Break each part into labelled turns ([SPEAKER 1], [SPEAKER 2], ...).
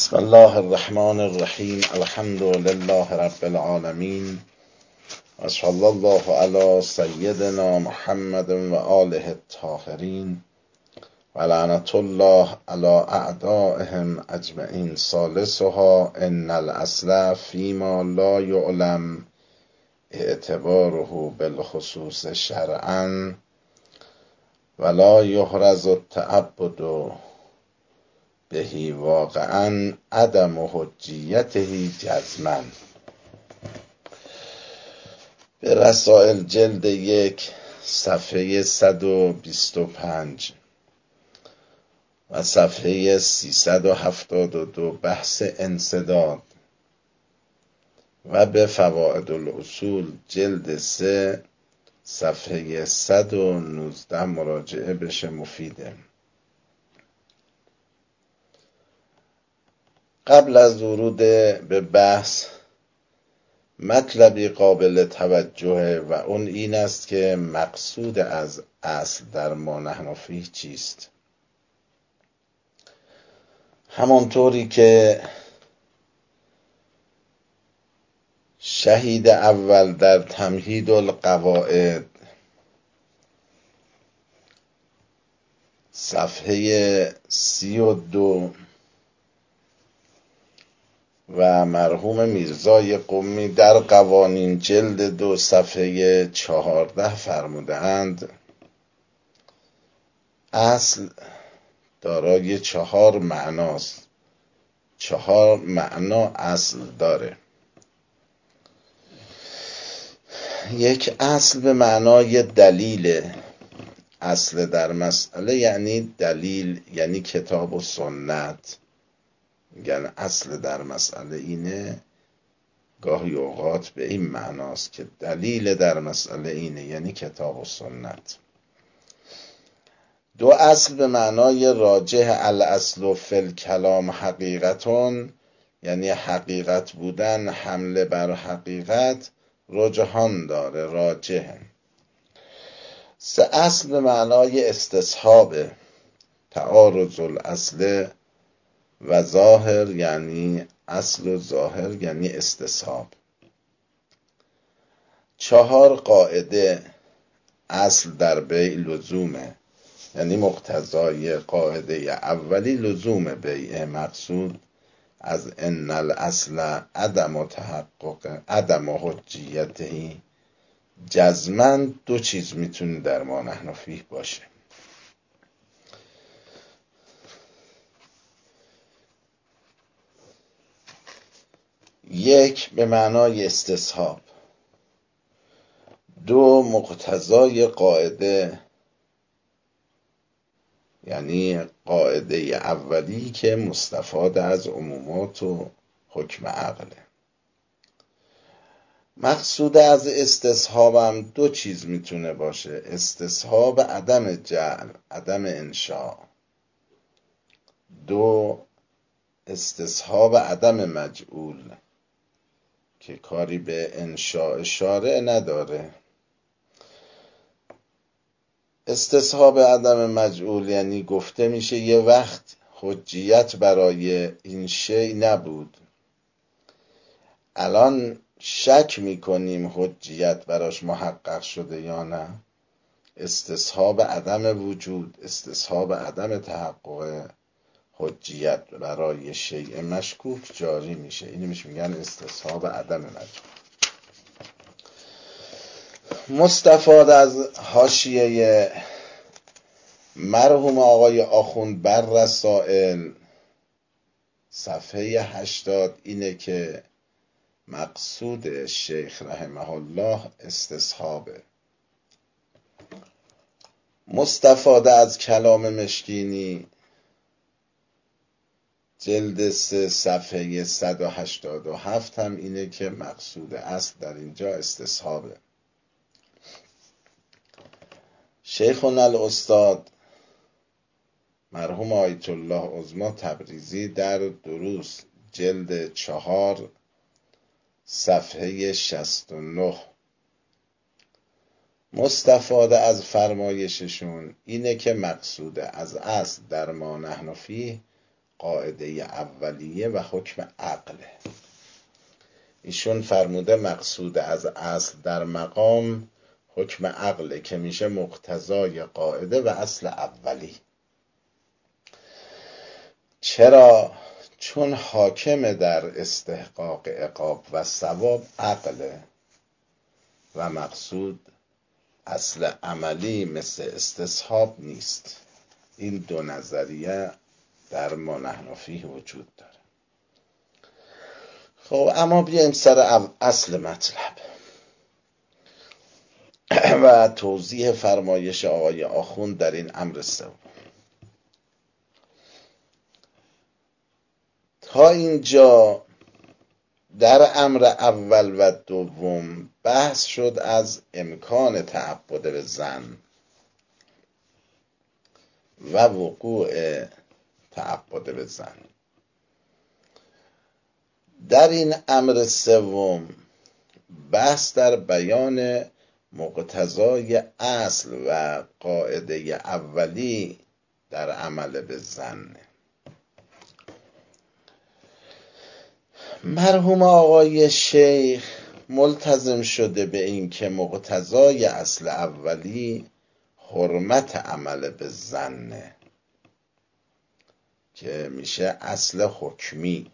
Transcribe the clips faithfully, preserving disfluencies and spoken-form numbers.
[SPEAKER 1] بسم الله الرحمن الرحیم. الحمد لله رب العالمین و صلی الله علی سیدنا محمد و آله الطاهرین و لعنت الله علی اعدائهم اجمعین. ثالثها ان الاصل فیما لا یعلم اعتباره بالخصوص شرعا ولا یحرز التعبد بهی واقعا عدم حجیته جزما. به رسائل جلد یک صفحه صد و بیست و پنج و صفحه سیصد و هفتاد و دو بحث انسداد و به فوائد الاصول جلد سه صفحه صد و نوزده مراجعه بشه، مفیده. قبل از ورود به بحث مطلبی قابل توجه و اون این است که مقصود از اصل در ما نحن فیه چیست. همانطوری که شهید اول در تمهید القواعد صفحه سی و دو و مرحوم میرزای قمی در قوانین جلد دو صفحه چهارده فرموده اند اصل دارای چهار معناست. چهار معنا اصل داره. یک، اصل به معنای دلیل. اصل در مسئله یعنی دلیل، یعنی کتاب و سنت. یعنی اصل در مسئله اینه، گاهی اوقات به این معناست که دلیل در مسئله اینه، یعنی کتاب و سنت. دو، اصل به معنای راجح. الاصل فی الکلام حقیقتون، یعنی حقیقت بودن، حمله بر حقیقت رجحان داره، راجح. سه، اصل به معنای استصحاب. تعارض الاصل و ظاهر، یعنی اصل و ظاهر یعنی استصحاب. چهار، قاعده. اصل در بیع لزومه، یعنی مقتضای قاعده اولی لزوم بیع. مقصود از ان الاصل عدم تحقق عدم حجیته جزما دو چیز میتونه در ما نحن فیه باشه. یک، به معنای استصحاب. دو، مقتضای قاعده، یعنی قاعده اولی که مستفاد از عمومات و حکم عقله. مقصود از استصحاب هم دو چیز میتونه باشه. استصحاب عدم جعل، عدم انشاء. دو، استصحاب عدم مجعول که کاری به انشاء شارع نداره. استصحاب عدم مجعول یعنی گفته میشه یه وقت حجیت برای این شی نبود، الان شک میکنیم حجیت براش محقق شده یا نه. استصحاب عدم وجود، استصحاب عدم تحقق حجیت برای شیء مشکوک جاری میشه. اینو میشه میگن استصحاب عدم مجعول. مستفاد از حاشیه مرحوم آقای آخوند بر رسائل صفحه هشتاد اینه که مقصود شیخ رحمه الله استصحابه. مستفاد از کلام مشکینی جلد سه صفحه صد و هشتاد و هفت هم اینه که مقصود اصل در اینجا استصحابه. شیخنا الاستاد مرحوم آیت الله عظمی تبریزی در دروس جلد چهار صفحه شصت و نه مستفاده از فرمایششون اینه که مقصود از اصل در ما نحن فیه قاعده اولیه و حکم عقله. ایشون فرموده مقصود از اصل در مقام حکم عقله که میشه مقتضای قاعده و اصل اولی. چرا؟ چون حاکم در استحقاق عقاب و ثواب عقله و مقصود اصل عملی مثل استصحاب نیست. این دو نظریه در ما نحن فیه وجود داره. خب اما بیایم سر اصل مطلب و توضیح فرمایش آقای آخوند در این امر سوم. تا اینجا در امر اول و دوم بحث شد از امکان تعبد به ظن و وقوع تعبد به ظن. در این امر سوم بحث در بیان مقتضای اصل و قاعده اولی در عمل به ظن. مرحوم آقای شیخ ملتزم شده به این که مقتضای اصل اولی حرمت عمل به ظن که میشه اصل حکمی.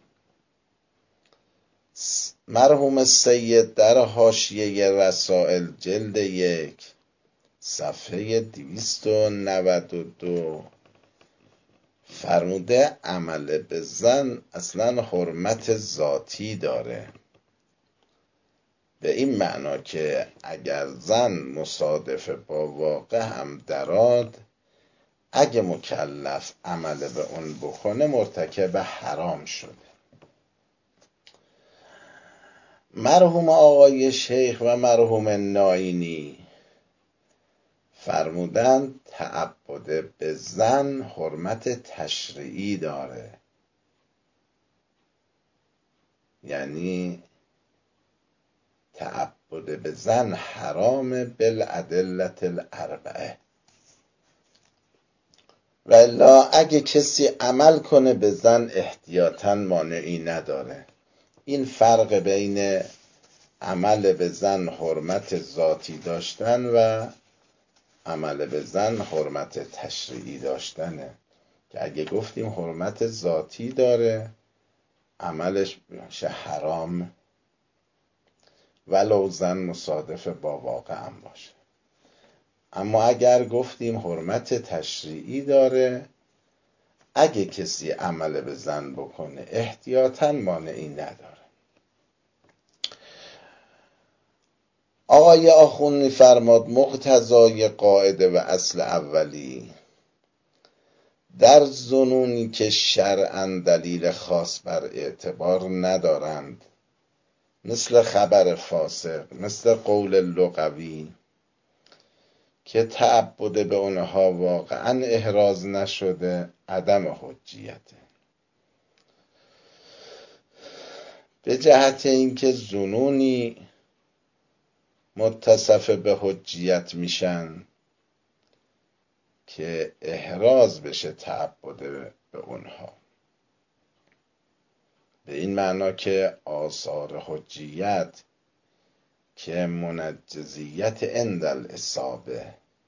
[SPEAKER 1] مرحوم سید در حاشیه رسائل جلد یک صفحه دویست و نود و دو فرموده عمل به ظن اصلا حرمت ذاتی داره، به این معنا که اگر ظن مصادف با واقع هم دراد، اگه مکلف عمل به اون بکنه مرتکب حرام شده. مرحوم آقای شیخ و مرحوم ناینی فرمودند تعبد به ظن حرمت تشریعی داره، یعنی تعبد به ظن حرام بالادله الاربعه. و الا اگه کسی عمل کنه به ظن احتیاطاً مانعی نداره. این فرق بین عمل به ظن حرمت ذاتی داشتن و عمل به ظن حرمت تشریعی داشتنه، که اگه گفتیم حرمت ذاتی داره عملش میشه حرام ولو ظن مصادف با واقع هم باشه. اما اگر گفتیم حرمت تشریعی داره، اگه کسی عمل به ظن بکنه احتیاطاً مانعی نداره. آقای آخوند می‌فرماد مقتضای قاعده و اصل اولی در ظنونی که شرعاً دلیل خاص بر اعتبار ندارند، مثل خبر فاسق، مثل قول لغوی که تعبد به اونها واقعاً احراز نشده، عدم حجیته. به جهت اینکه ظنونی متصف به حجیت میشن که احراز بشه تعبد به اونها، به این معنا که آثار حجیت که منجزیت عند الاصابه،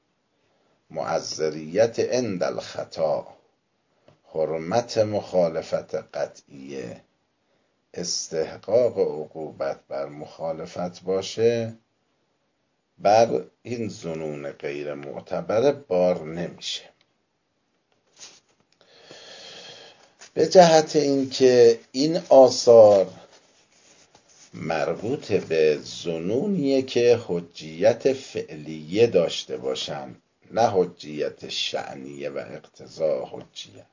[SPEAKER 1] معذریت عند الخطا، حرمت مخالفت قطعیه، استحقاق عقوبت بر مخالفت باشه، بر این ظنون غیر معتبر بار نمیشه. به جهت اینکه این آثار مربوط به ظنونیه که حجیت فعلیه داشته باشن، نه حجیت شأنیه و اقتضاء حجیت.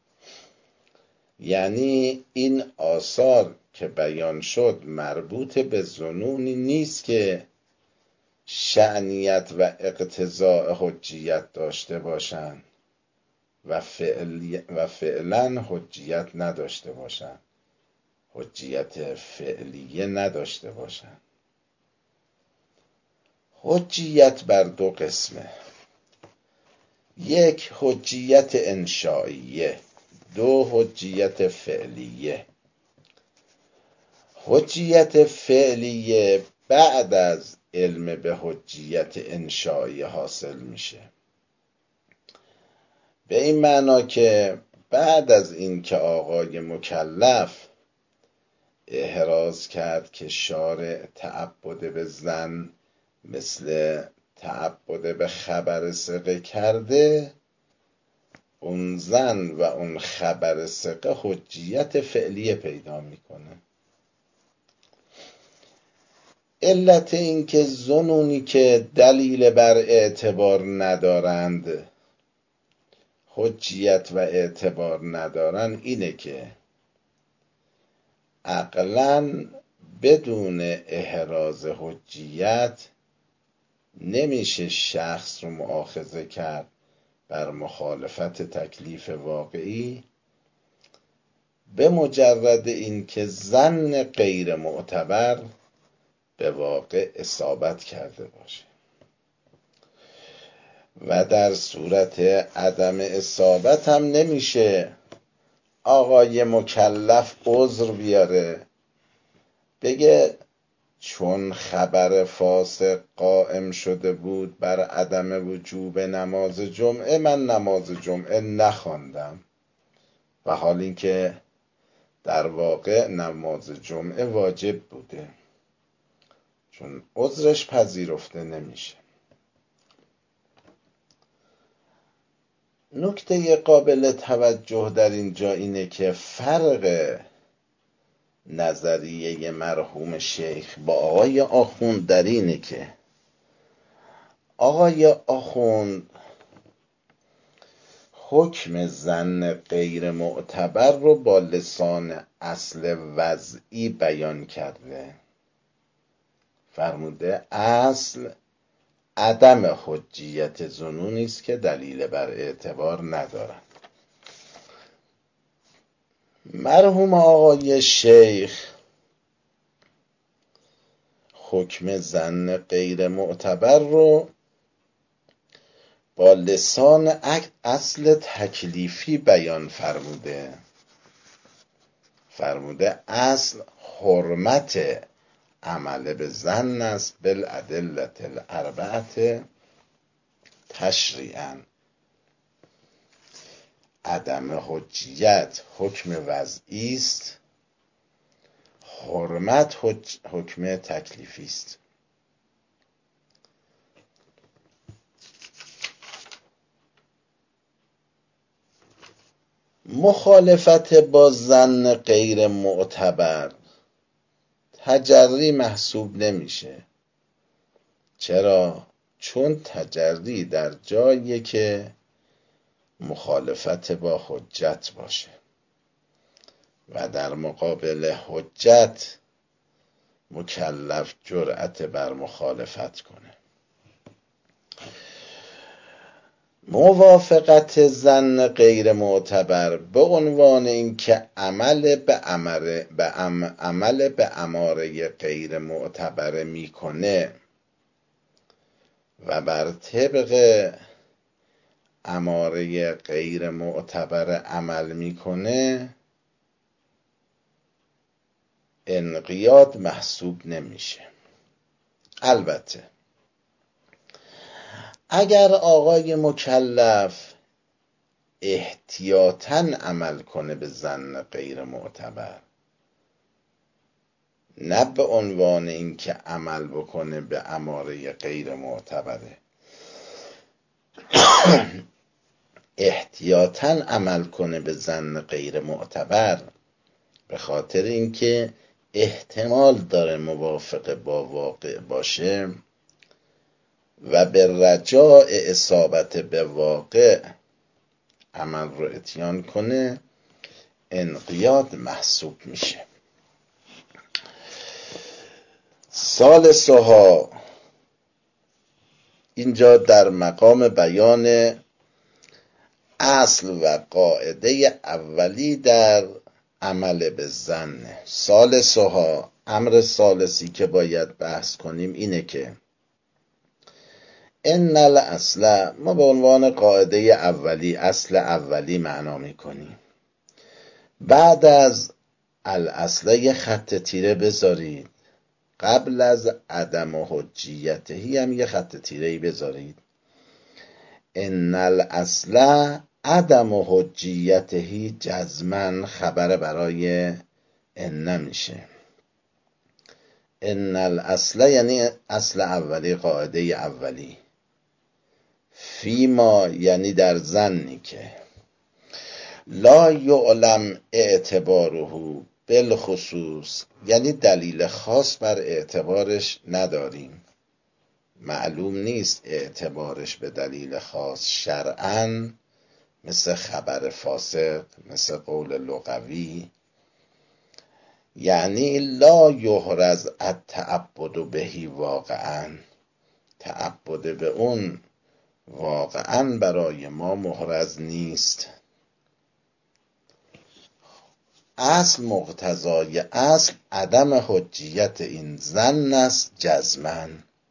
[SPEAKER 1] یعنی این آثار که بیان شد مربوط به ظنونی نیست که شأنیت و اقتضاء حجیت داشته باشن و, فعلی و فعلا حجیت نداشته باشن، حجیت فعلیه نداشته باشن. حجیت بر دو قسمه، یک حجیت انشائیه، دو حجیت فعلیه. حجیت فعلیه بعد از علم به حجیت انشایی حاصل میشه، به این معنا که بعد از این که آقای مکلف احراز کرد که شارع تعبد به زن مثل تعبد به خبر ثقه کرده، اون زن و اون خبر ثقه حجیت فعلیه پیدا میکنه. علت این که ظنونی که دلیل بر اعتبار ندارند حجیت و اعتبار ندارن اینه که عقلاً بدون احراز حجیت نمیشه شخص رو مؤاخذه کرد بر مخالفت تکلیف واقعی به مجرد این که ظن غیر معتبر به واقع اصابت کرده باشه، و در صورت عدم اصابت هم نمیشه آقای مکلف عذر بیاره بگه چون خبر فاسق قائم شده بود بر عدم وجوب نماز جمعه، من نماز جمعه نخواندم، و حال این که در واقع نماز جمعه واجب بوده، چون عذرش پذیرفته نمیشه. نکته قابل توجه در اینجا اینه که فرق نظریه مرحوم شیخ با آقای آخوند در اینه که آقای آخوند حکم ظن غیر معتبر رو با لسان اصل وضعی بیان کرده، فرموده اصل عدم حجیت ظنونی است که دلیل بر اعتبار ندارند. مرحوم آقای شیخ حکم ظن غیر معتبر رو با لسان اصل تکلیفی بیان فرموده، فرموده اصل حرمت عمل به ظن است بالادله الاربعه تشریعا. عدم حجیت حکم وضعی است، حرمت حکم تکلیفی است. مخالفت با ظن غیر معتبر تجری محسوب نمیشه. چرا؟ چون تجری در جایی که مخالفت با حجت باشه و در مقابل حجت مکلف جرأت بر مخالفت کنه. موافقت ظن غیر معتبر به عنوان اینکه عمل به امر به ام عمل به اماره غیر معتبر میکنه و بر طبق اماره غیر معتبر عمل میکنه انقیاد محسوب نمیشه. البته اگر آقای مکلف احتیاطاً عمل کنه به ظن غیر معتبر، نه به عنوان اینکه عمل بکنه به اماره غیر معتبره، احتیاطاً عمل کنه به ظن غیر معتبر به خاطر اینکه احتمال داره موافق با واقع باشه و به رجاء اصابت به واقع عمل رو اتیان کنه، انقیاد محسوب میشه. ثالثها، اینجا در مقام بیان اصل و قاعده اولی در عمل به ظن. ثالثها، امر ثالثی که باید بحث کنیم اینه که ان الاصل، ما به عنوان قاعده اولی اصل اولی معنا میکنیم، بعد از الاصله یه خط تیره بذارید، قبل از عدم حجیتهی هم یه خط تیره‌ای بذارید. ان الاصل عدم حجیتهی جزمن خبر برای ان میشه. ان الاصل یعنی اصل اولی، قاعده اولی. فیما یعنی در ظنی که لا یعلم اعتباره بالخصوص، یعنی دلیل خاص بر اعتبارش نداریم، معلوم نیست اعتبارش به دلیل خاص شرعاً، مثل خبر فاسق، مثل قول لغوی. یعنی لا یحرز التعبد بهی واقعاً، تعبد به اون واقعاً برای ما محرز نیست. اصل مقتضای اصل عدم حجیت این ظن است جزماً.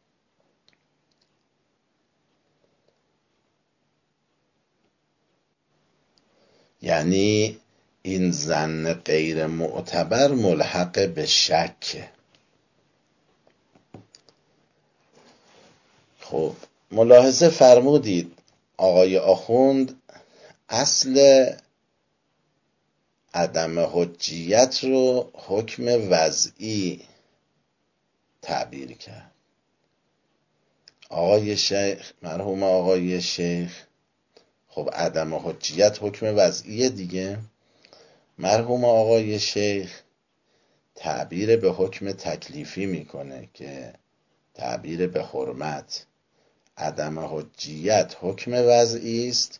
[SPEAKER 1] یعنی این ظن غیر معتبر ملحق به شک. خب ملاحظه فرمودید آقای آخوند اصل عدم حجیت رو حکم وضعی تعبیر کرد. آقای شیخ، مرحوم آقای شیخ، خب عدم حجیت حکم وضعی دیگه. مرحوم آقای شیخ تعبیر به حکم تکلیفی میکنه که تعبیر به حرمت. عدم حجیت حکم وضعی است،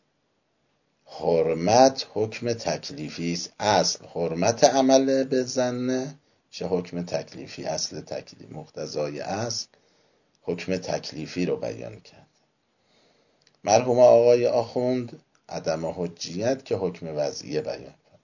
[SPEAKER 1] حرمت حکم تکلیفی است. اصل حرمت عمل به ظن چه حکم تکلیفی، اصل تکلیف مقتضای اصل حکم تکلیفی رو بیان کرد. مرحوم آقای آخوند عدم حجیت که حکم وضعی بیان کرد.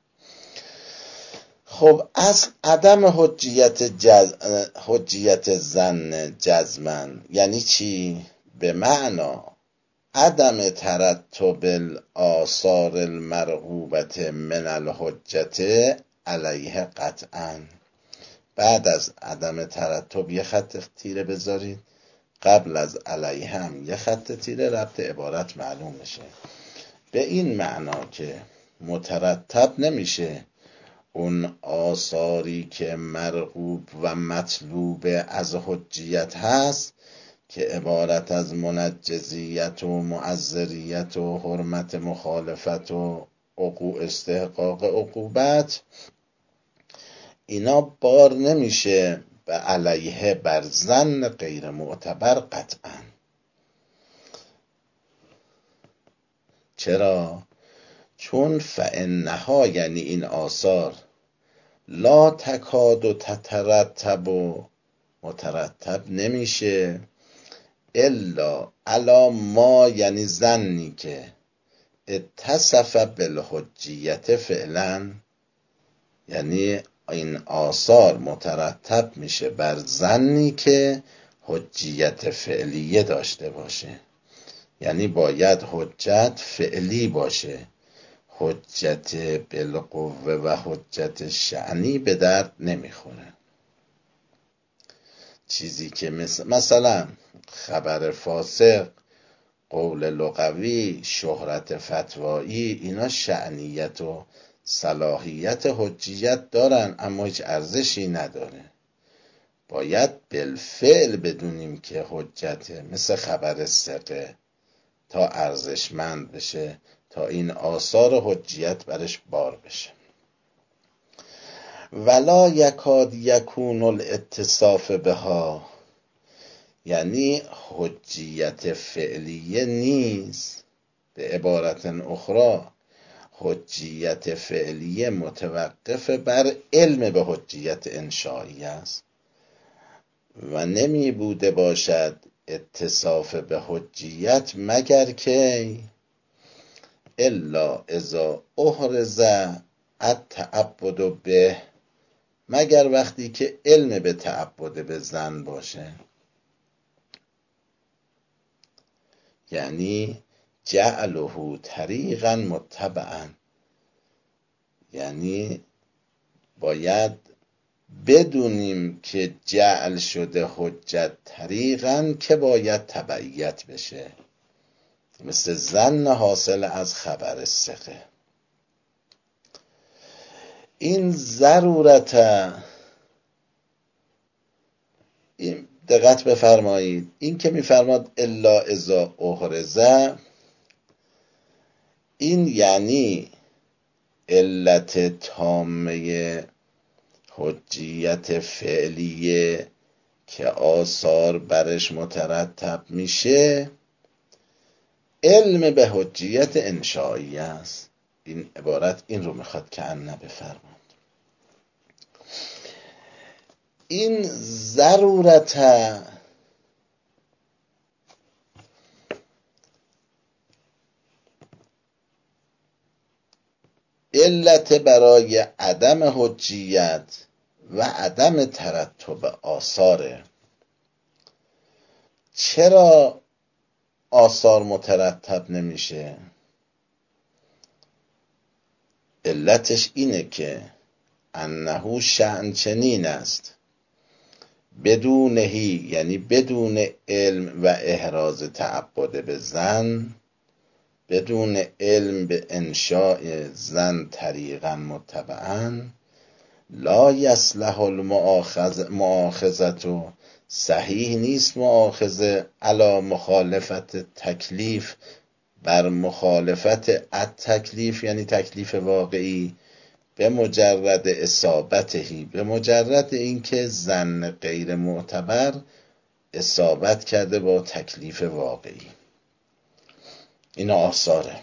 [SPEAKER 1] خب اصل عدم حجیت جز... حجیت ظن جزمن یعنی چی؟ به معنا عدم ترتب الآثار المرغوبت من الحجت علیه قطعا. بعد از عدم ترتب یه خط تیره بذارید، قبل از علیه هم یه خط تیره، ربط عبارت معلوم میشه. به این معنا که مترتب نمیشه اون آثاری که مرغوب و مطلوب از حجیت هست که عبارت از منجزیت و معذریت و حرمت مخالفت و عقوع استحقاق عقوبت، اینا بار نمیشه به علیه بر ظن غیر معتبر قطعا. چرا؟ چون فانها یعنی این آثار لا تکاد و تترتب و مترتب نمیشه الا علا ما یعنی ظنی که اتصف بالحجیت فعلا، یعنی این آثار مترتب میشه بر ظنی که حجیت فعلیه داشته باشه. یعنی باید حجت فعلی باشه، حجت بالقوه و حجت شأنی به درد نمیخوره. چیزی که مثل مثلا خبر فاسق، قول لغوی، شهرت فتوایی، اینا شأنیت و صلاحیت حجیت دارن اما هیچ ارزشی نداره. باید بالفعل بدونیم که حجته، مثل خبر ثقه، تا ارزشمند بشه، تا این آثار حجیت برش بار بشه. ولا یکاد یکون الاتصاف بها، یعنی حجیت فعلیه نیست. به عبارت اخرى حجیت فعلیه متوقف بر علم به حجیت انشایی است و نمی بوده باشد اتصاف به حجیت مگر که الا اذا احرز التعبد به، مگر وقتی که علم به تعبد به ظن باشه. یعنی جعله طریقا متبعا، یعنی باید بدونیم که جعل شده حجت طریقاً که باید تبعیت بشه، مثل ظن حاصل از خبر ثقه. این ضرورت، این دقت بفرمایید، این که میفرماد الا اذا احرزه، این یعنی علت تامه حجیت فعلیه که آثار برش مترتب میشه علم به حجیت انشایی است. این عبارت این رو میخواد که ان بفرماد. این ضرورت علت برای عدم حجیت و عدم ترتب آثاره. چرا آثار مترتب نمیشه؟ علتش اینه که انه شأن چنین است بدونهی، یعنی بدون علم و احراز تعبد به ظن، بدون علم به انشاء ظن طریقا متبعا، لا یصلح المؤاخذه، صحیح نیست مؤاخذه علی مخالفت تکلیف، بر مخالفت التکلیف یعنی تکلیف واقعی، به مجرد اصابتهی، به مجرد اینکه ظن غیر معتبر اصابت کرده با تکلیف واقعی. این آثاره.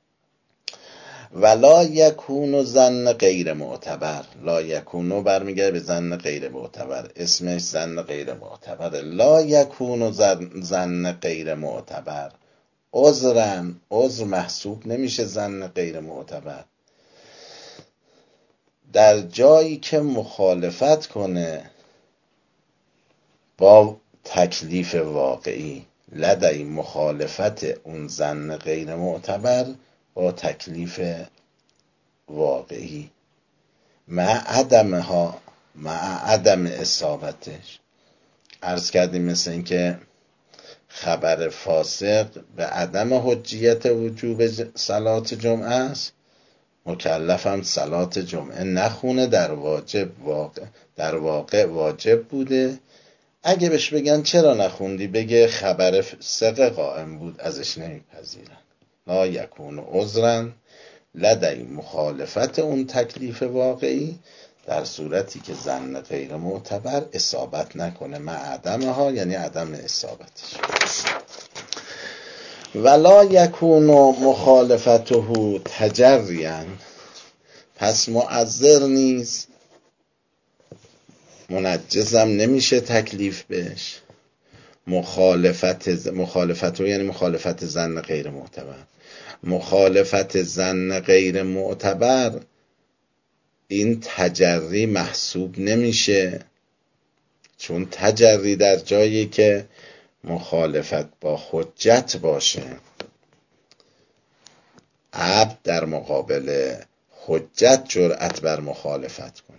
[SPEAKER 1] ولا یکون ظن غیر معتبر، لا یکونو برمیگرده به ظن غیر معتبر، اسمش ظن غیر معتبر. لا یکون ظن غیر معتبر عذرن، عذر محسوب نمیشه ظن غیر معتبر در جایی که مخالفت کنه با تکلیف واقعی، لدی مخالفت اون ظن غیر معتبر با تکلیف واقعی، مع عدمها، مع عدم اصابتش. عرض کردیم مثل این که خبر فاسق به عدم حجیت وجوب صلات جمعه است، مکلفم صلات جمعه نخونه، در واجب واقع در واقع واجب بوده. اگه بهش بگن چرا نخوندی، بگه خبر ثقه قائم بود ازش نمیپذیرن. لا یکون عذرن لدی مخالفت اون تکلیف واقعی در صورتی که ظن غیر معتبر اصابت نکنه، مع عدمها یعنی عدم اصابتش. ولا یکون مخالفته تجریا، پس معذر نیست، منجزم نمیشه تکلیف بهش. مخالفت مخالفت یعنی مخالفت ظن غیر معتبر. مخالفت ظن غیر معتبر این تجری محسوب نمیشه، چون تجری در جایی که مخالفت با حجت باشه، عبد در مقابل حجت جرأت بر مخالفت کنه.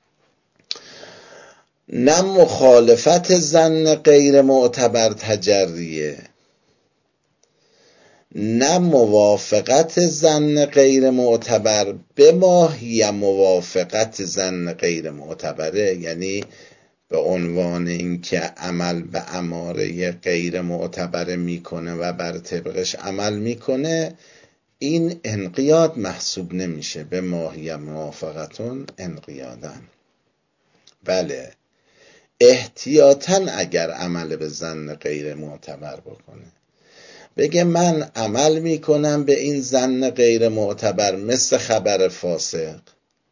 [SPEAKER 1] نه مخالفت ظن غیر معتبر تجریه، نه موافقت ظن غیر معتبر به ماهی موافقت ظن غیر معتبره، یعنی به عنوان اینکه عمل به اماره غیر معتبره میکنه و بر طبقش عمل میکنه، این انقیاد محسوب نمیشه. به ماهی موافقتون انقیادن. بله، احتیاطاً اگر عمل به ظن غیر معتبر بکنه، بگه من عمل میکنم به این ظن غیر معتبر، مثل خبر فاسق،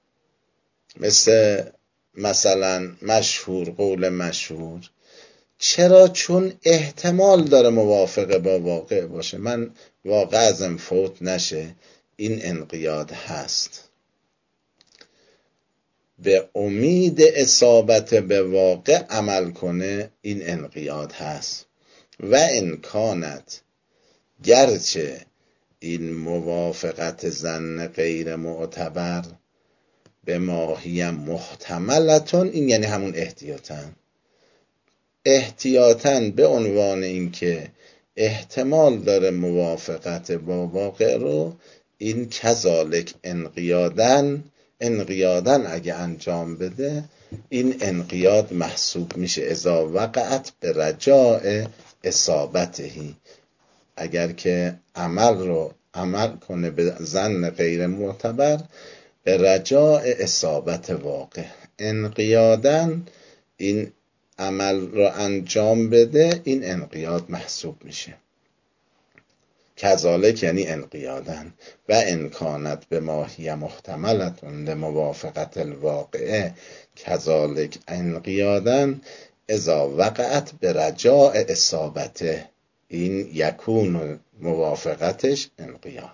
[SPEAKER 1] مثل مثلا مشهور، قول مشهور. چرا؟ چون احتمال داره موافق با واقع باشه، من واقع ازم فوت نشه. این انقیاد هست. به امید اصابت به واقع عمل کنه، این انقیاد هست. و امکانت، گرچه این موافقت ظن غیر معتبر به ماهی محتملتون، این یعنی همون احتیاطاً، احتیاطاً به عنوان اینکه احتمال داره موافقت با واقع رو، این کذالک انقیادن، انقیادن اگه انجام بده این انقیاد محسوب میشه اذا وقعت به رجاء اصابتهی، اگر که عمل رو عمل کنه به ظن غیر معتبر به رجاء اصابت واقع. انقیادن این عمل رو انجام بده این انقیاد محسوب میشه. کذالک یعنی انقیادن و امکانت به ماهی محتملتون لموافقت الواقعه کذالک انقیادن اذا وقعت به رجاء اصابته، این یکون موافقتش انقیاد.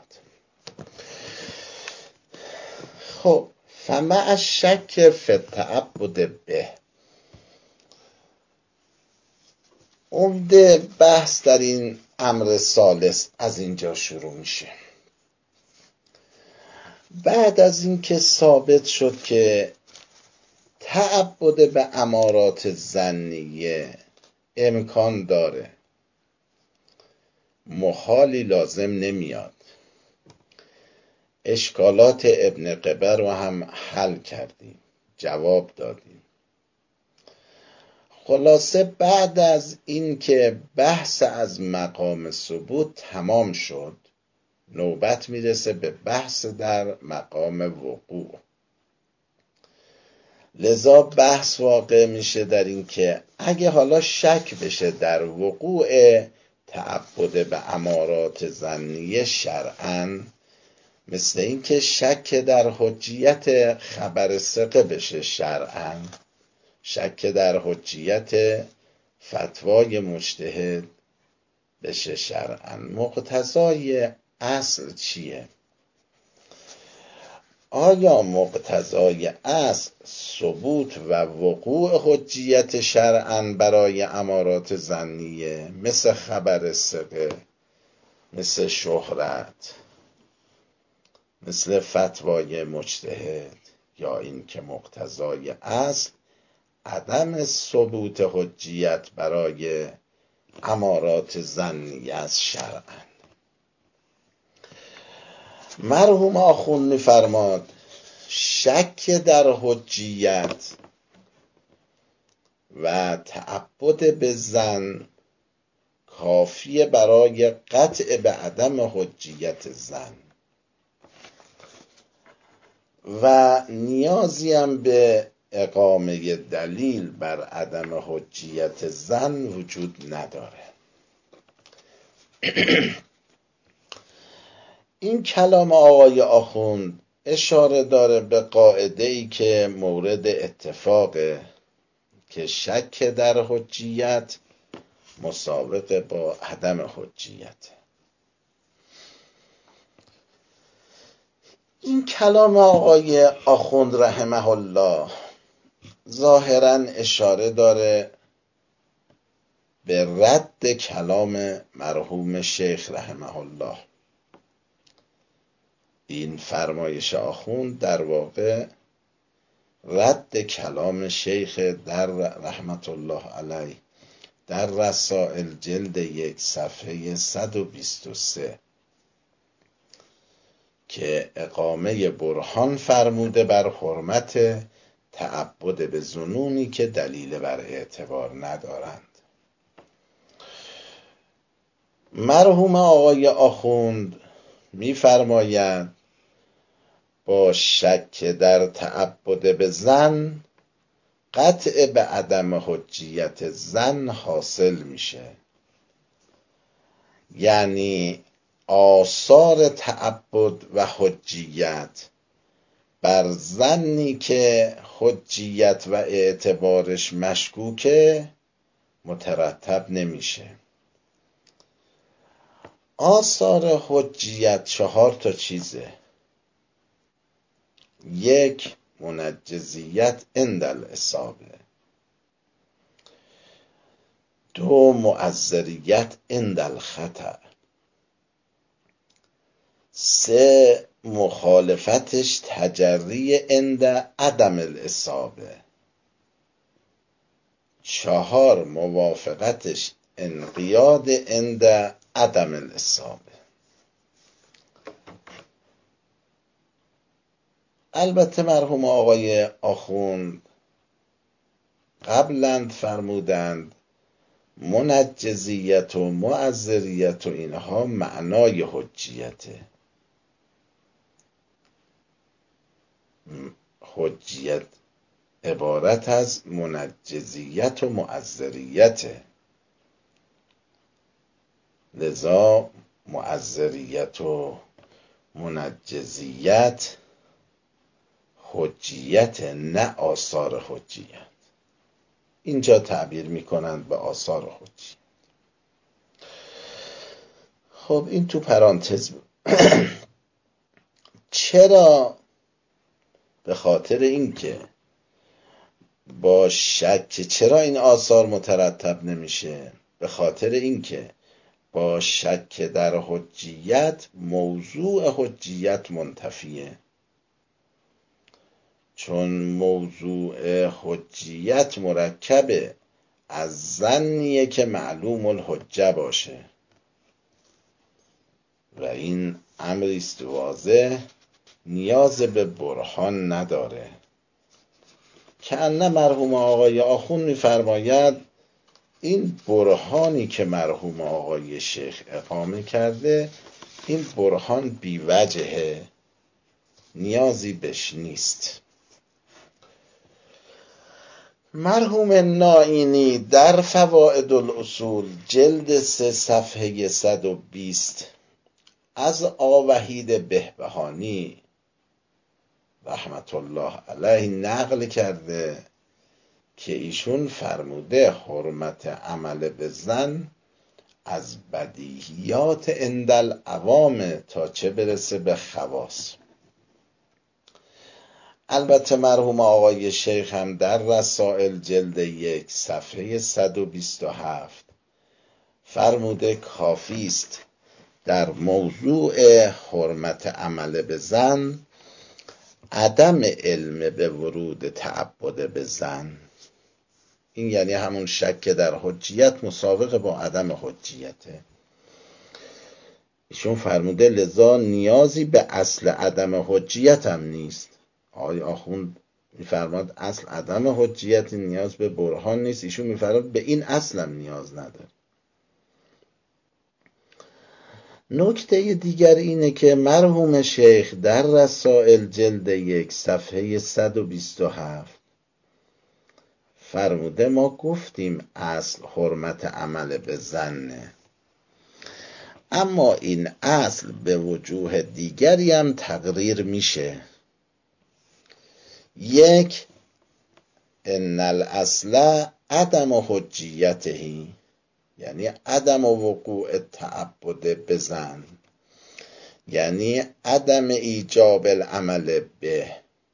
[SPEAKER 1] خب فمع شک فی التعبد به، عمده بحث در این امر ثالث از اینجا شروع میشه. بعد از اینکه ثابت شد که تعبد به امارات ظنیه امکان داره، محالی لازم نمیاد، اشکالات ابن قبر رو هم حل کردیم، جواب دادیم. خلاصه بعد از این که بحث از مقام ثبوت تمام شد، نوبت میرسه به بحث در مقام وقوع. لذا بحث واقع میشه در این که اگه حالا شک بشه در وقوع تعبد به امارات ظنیه شرعاً، مثل این که شک در حجیت خبر ثقه بشه شرعاً، شک در حجیت فتوای مجتهد بشه شرعاً، مقتضای اصل چیه؟ آیا مقتضای اصل ثبوت و وقوع حجیت شرعاً برای امارات ظنیه مثل خبر ثقه، مثل شهرت، مثل فتوای مجتهد، یا این که مقتضای اصل عدم ثبوت حجیت برای امارات ظنیه از شرعاً؟ مرحوم آخوند می‌فرماد شک در حجیت و تعبد به ظن کافیه برای قطع به عدم حجیت ظن و نیازی هم به اقامه دلیل بر عدم حجیت ظن وجود نداره. این کلام آقای آخوند اشاره داره به قاعده‌ای که مورد اتفاقه که شک در حجیت مساوق با عدم حجیت. این کلام آقای آخوند رحمه الله ظاهراً اشاره داره به رد کلام مرحوم شیخ رحمه الله. این فرمایش آخوند در واقع رد کلام شیخ در رحمت الله علیه در رسائل جلد یک صفحه صد و بیست و سه که اقامه برهان فرموده بر حرمت تعبد به ظنونی که دلیل بر اعتبار ندارند. مرحوم آقای آخوند می‌فرماید با شک در تعبد به ظن قطع به عدم حجیت ظن حاصل میشه، یعنی آثار تعبد و حجیت بر ظنی که حجیت و اعتبارش مشکوکه مترتب نمیشه. آثار حجیت چهار تا چیزه: یک، منجزیت عند الاصابه، دو، معذریت عند الخطأ، سه، مخالفتش تجری عند عدم الاصابه. چهار، موافقتش انقیاد عند عدم الاصابه. البته مرحوم آقای آخوند قبلند فرمودند منجزیت و معذریت و اینها معنای حجیته. حجیت عبارت از منجزیت و معذریته، لذا معذریت و منجزیت حجیت، نه آثار حجیت. اینجا تعبیر میکنند به آثار حجیت. خب این تو پرانتز بود. چرا؟ به خاطر اینکه با شک چرا این آثار مترتب نمیشه؟ به خاطر اینکه با شک در حجیت موضوع حجیت منتفیه، چون موضوع حجیت مرکب از ظنیه که معلوم الحجه باشه و این امری است واضح نیاز به برهان نداره. که ان مرحوم آقای آخوند می‌فرماید این برهانی که مرحوم آقای شیخ اقامه کرده این برهان بی وجهه، نیازی بهش نیست. مرحوم نائینی در فوائد الاصول جلد سه صفحه صد و بیست از آوحید بهبهانی رحمت الله علیه نقل کرده که ایشون فرموده حرمت عمل به ظن از بدیهیات عند العوام تا چه برسه به خواص. البته مرحوم آقای شیخ هم در رسائل جلد یک صفحه صد و بیست و هفت فرموده کافی است در موضوع حرمت عمل به ظن عدم علم به ورود تعبد به ظن. این یعنی همون شک در حجیت مسابقه با عدم حجیته. ایشون فرموده لذا نیازی به اصل عدم حجیت هم نیست. آقای آخوند میفرماد اصل عدم حجیت نیاز به برهان نیست، ایشون میفرماد به این اصل هم نیاز نداره. نکته دیگر اینه که مرحوم شیخ در رسائل جلد یک صفحه صد و بیست و هفت فرموده ما گفتیم اصل حرمت عمل به ظنه، اما این اصل به وجوه دیگری هم تقریر میشه. یک، ان الاصل عدم حجیته، یعنی عدم وقوع تعبد به ظن، یعنی عدم ایجاب العمل به.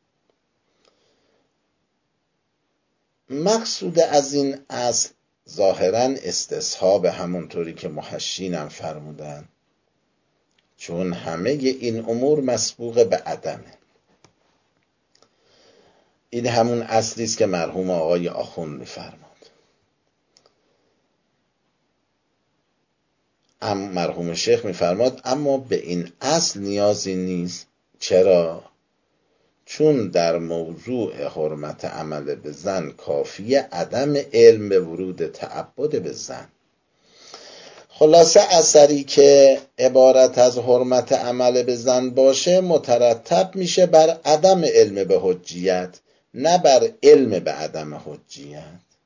[SPEAKER 1] مقصود از این اصل ظاهراً استصحاب، همونطوری که محشین هم فرمودن، چون همه این امور مسبوق به عدمه. این همون اصلی است که مرحوم آقای آخوند می‌فرماد. اما مرحوم شیخ می‌فرماد اما به این اصل نیازی نیست. چرا؟ چون در موضوع حرمت عمل به ظن کافیه عدم علم به ورود تعبد به ظن. خلاصه اثری که عبارت از حرمت عمل به ظن باشه مترتب میشه بر عدم علم به حجیت، نه بر علم به عدم حجیت.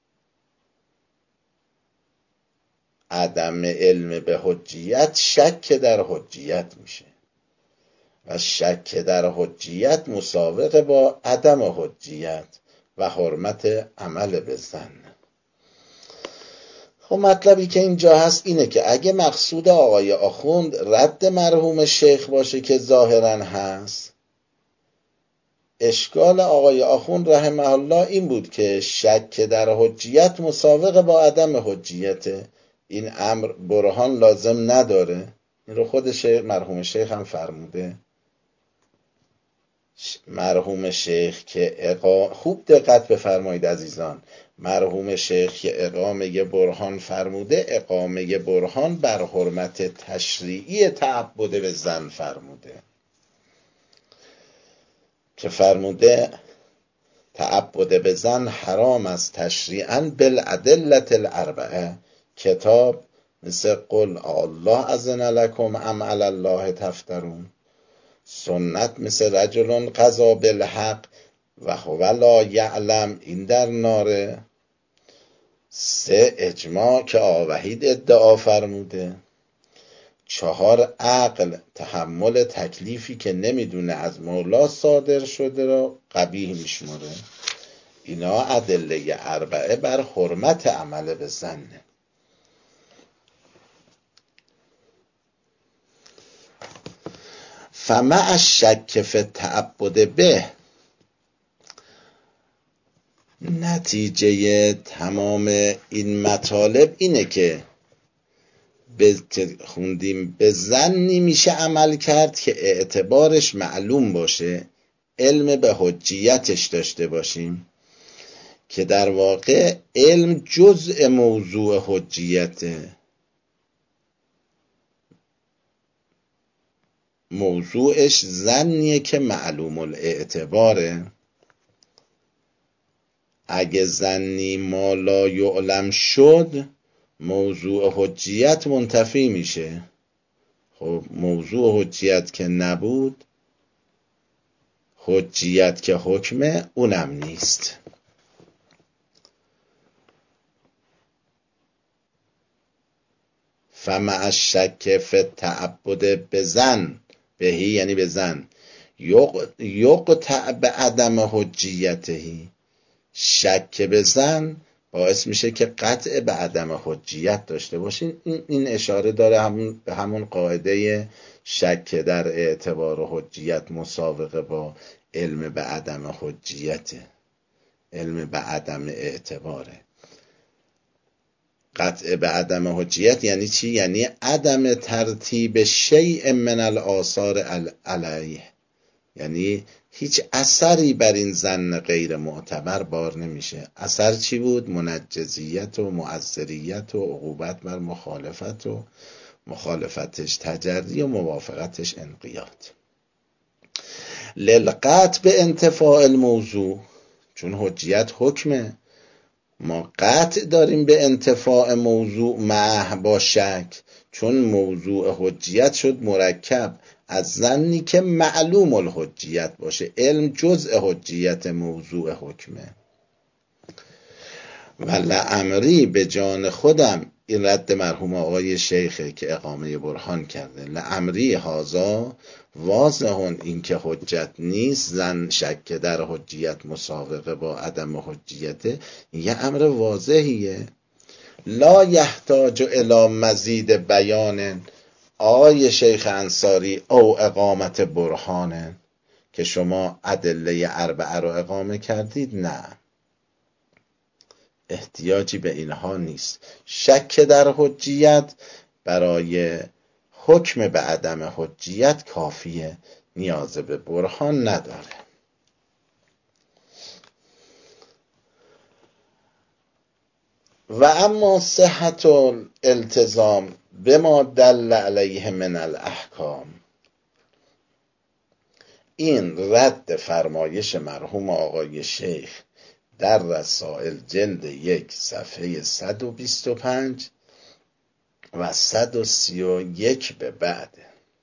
[SPEAKER 1] عدم علم به حجیت شک در حجیت میشه و شک در حجیت مساوقه با عدم حجیت و حرمت عمل به ظن. خب مطلبی که اینجا هست اینه که اگه مقصود آقای آخوند رد مرحوم شیخ باشه که ظاهرا هست، اشکال آقای آخوند رحمه الله این بود که شک در حجیت مساوقه با عدم حجیت. این امر برهان لازم نداره. این رو خود شیخ مرحوم شیخ هم فرموده. مرحوم شیخ که اقا... خوب دقت بفرمایید عزیزان، مرحوم شیخ که اقامه برهان فرموده، اقامه برهان بر حرمت تشریعی تعبد به زن فرموده، که فرموده تعبد به زن حرام است تشریعاً بالادلة الاربعه. کتاب مثل قل الله اذن لکم ام علی الله تفترون، سنت مثل رجل قضا بالحق و هو لا یعلم، این در ناره. سه اجماع که آوحید ادعا فرموده. چهار عقل تحمل تکلیفی که نمیدونه از مولا صادر شده را قبیح میشماره. اینا ادله اربعه بر حرمت عمل به زنه. فمع الشک فی التعبد به، نتیجه تمام این مطالب اینه که به خوندیم به زنی میشه عمل کرد که اعتبارش معلوم باشه، علم به حجیتش داشته باشیم، که در واقع علم جزء موضوع حجیته. موضوعش زنیه که معلوم الاعتباره. اگه زنی ما لا یعلم شد، موضوع حجیت منتفی میشه. خب موضوع حجیت که نبود، حجیت که حکمه اونم نیست. فمع الشک فی التعبد بزن، بهی یعنی بزن، یقطع به عدم حجیتهی، شک بزن باعث میشه که قطع به عدم حجیت داشته باشین. این اشاره داره همون به همون قاعده شک در اعتبار و حجیت مسابقه با علم به عدم حجیته، علم به عدم اعتباره. قطع به عدم حجیت یعنی چی؟ یعنی عدم ترتیب شیء من الآثار علیه، یعنی هیچ اثری بر این ظن غیر معتبر بار نمیشه. اثر چی بود؟ منجزیت و معذریت و عقوبت بر مخالفت و مخالفتش تجری و موافقتش انقیاد. للقطع به انتفاع الموضوع، چون حجیت حکمه، ما قطع داریم به انتفاع موضوع مع با شک، چون موضوع حجیت شد مرکب از ظنی که معلوم الحجیت باشه. علم جزء حجیت موضوع حکمه. و لعمری به جان خودم، این رد مرحوم آقای شیخه که اقامه برهان کرده، لعمری هازا واضحون، این که حجت نیست، زن شک در حجیت مسابقه با عدم حجیته، یه امر واضحیه. لا یحتاج الی مزید بیان، آقای شیخ انصاری، او اقامت برهانه که شما ادله اربعه رو اقامه کردید، نه، احتیاجی به اینها نیست. شک در حجیت برای حکم به عدم حجیت کافیه، نیاز به برهان نداره. و اما صحت الالتزام بما دل علیه من الاحکام، این رد فرمایش مرحوم آقای شیخ در رسائل جلد یک صفحه صد و بیست و پنج و صد و سی و یک به بعد.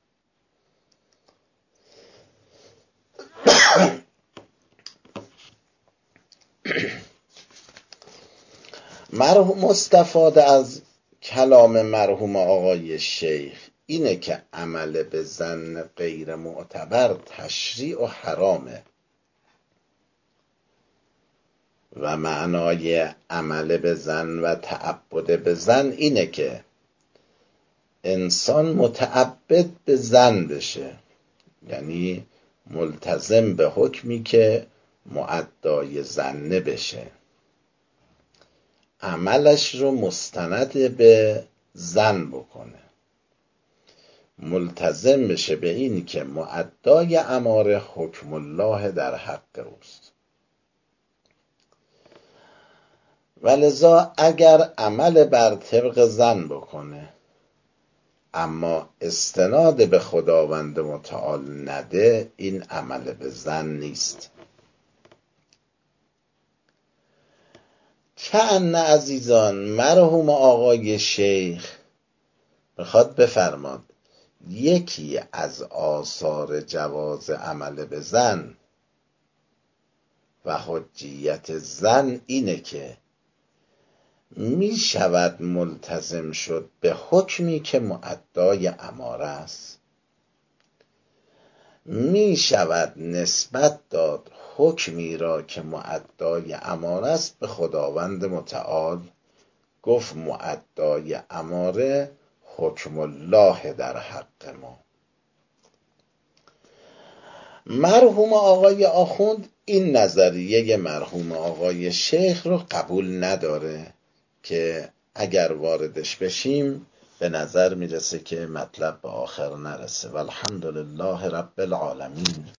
[SPEAKER 1] مرحوم مستفاده از کلام مرحوم آقای شیخ اینه که عمل به ظن غیر معتبر تشریع و حرامه، و معنای عمل به ظن و تعبد به ظن اینه که انسان متعبد به ظن بشه، یعنی ملتزم به حکمی که مؤدای ظنه بشه، عملش رو مستند به ظن بکنه. ملتزم بشه به این که مؤدای اماره حکم الله در حق اوست. ولذا اگر عمل بر طبق ظن بکنه اما استناد به خداوند متعال نده، این عمل به ظن نیست. کأن عزیزان مرحوم آقای شیخ میخواد بفرماد یکی از آثار جواز عمل به ظن و حجیت ظن اینه که می شود ملتزم شد به حکمی که مؤدای اماره است، می شود نسبت داد حکمی را که مؤدای اماره است به خداوند متعال، گفت مؤدای اماره حکم الله در حق ما. مرحوم آقای آخوند این نظریه مرحوم آقای شیخ رو قبول نداره که اگر واردش بشیم به نظر میرسه که مطلب به آخر نرسه. والحمدلله رب العالمین.